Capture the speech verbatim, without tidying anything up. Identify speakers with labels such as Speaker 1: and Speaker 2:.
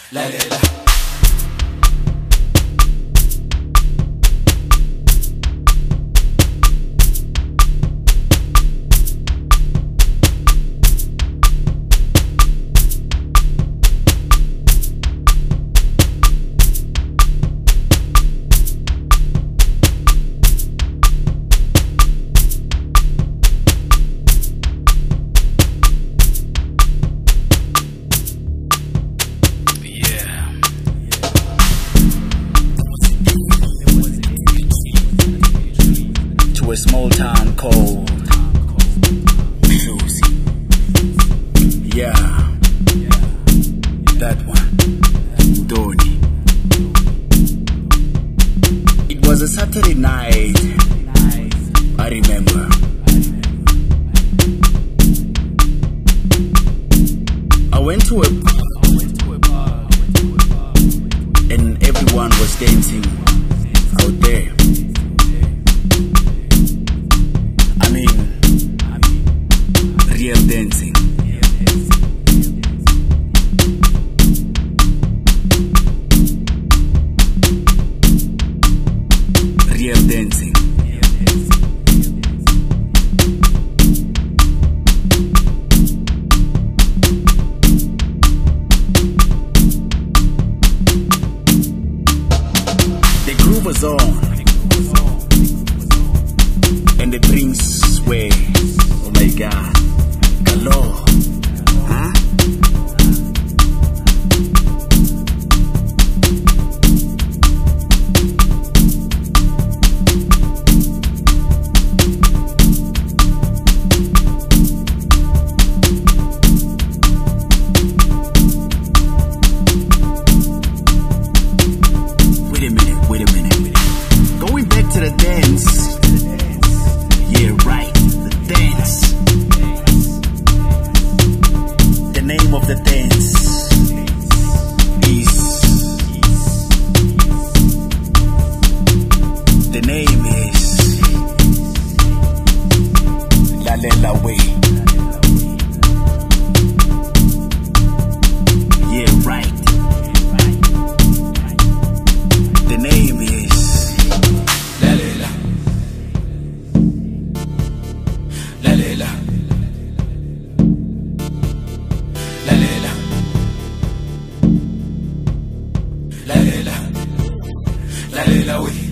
Speaker 1: lalela.
Speaker 2: To a small town called Mhluzi. Yeah, that one, Doni. It was a Saturday night, I remember. I went to a bar and everyone was dancing out there. Real dancing. Real dancing. The groove was on, and the drinks were, oh my God, galore, huh? Wait a minute, wait a minute, wait a minute. Going back to the dance. Yeah, right, the dance. The name of the dance is, the name is Lalela Way. Yeah, right. The name is
Speaker 1: Lalela. Lalela. Lalela. Lalela. Lalela we.